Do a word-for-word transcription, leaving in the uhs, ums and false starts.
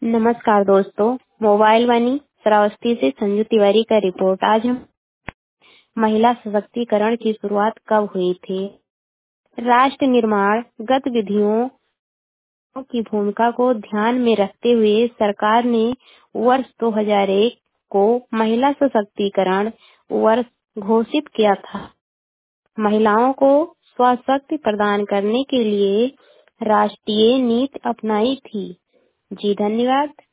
नमस्कार दोस्तों, मोबाइल वाणी श्रावस्ती से संजू तिवारी का रिपोर्ट। आज हम महिला सशक्तिकरण की शुरुआत कब हुई थी। राष्ट्र निर्माण गतिविधियों की भूमिका को ध्यान में रखते हुए सरकार ने वर्ष दो हज़ार एक को महिला सशक्तिकरण वर्ष घोषित किया था। महिलाओं को स्वशक्ति प्रदान करने के लिए राष्ट्रीय नीति अपनाई थी। जी धन्यवाद।